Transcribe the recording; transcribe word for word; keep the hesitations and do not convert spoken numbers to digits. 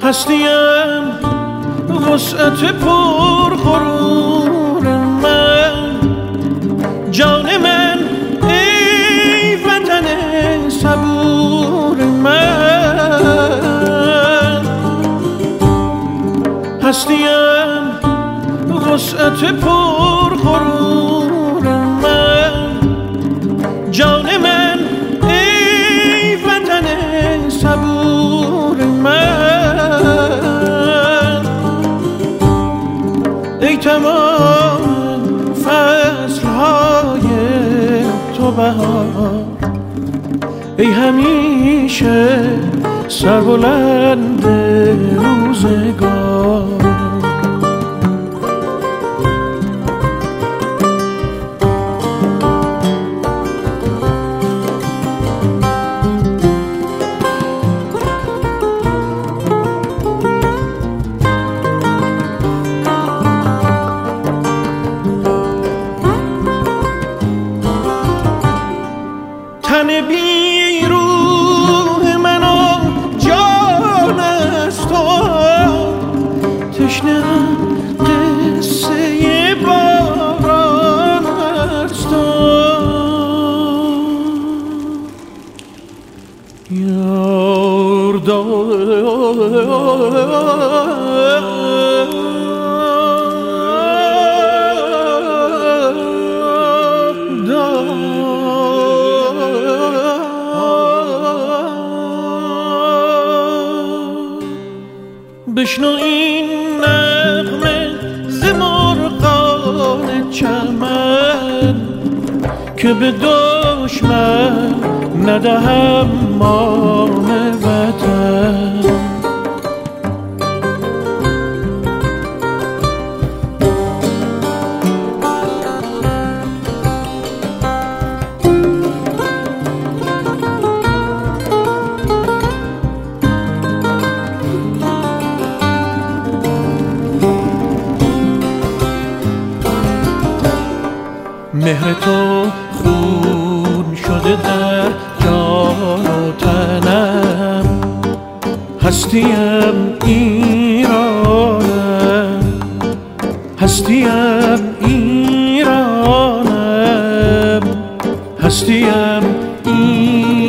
هستیم وسعت پر غرور من، جان من ای وطن صبور من. هستیم وسعت پر غرور من، جان من ای وطن صبور من. ای تمام فصلهای تو بهار، ای همیشه سربلند روزگار. تن بی روح من و جان است تو، تشنه‌ام قصه باران است تو. یار بشنو این نغمه ز مرغان چمن، که به دشمن ندهم مان وطن. مهر تو خون شده در جان و تنم، هستیم ایرانم، هستیم ایرانم، هستیم ایرانم.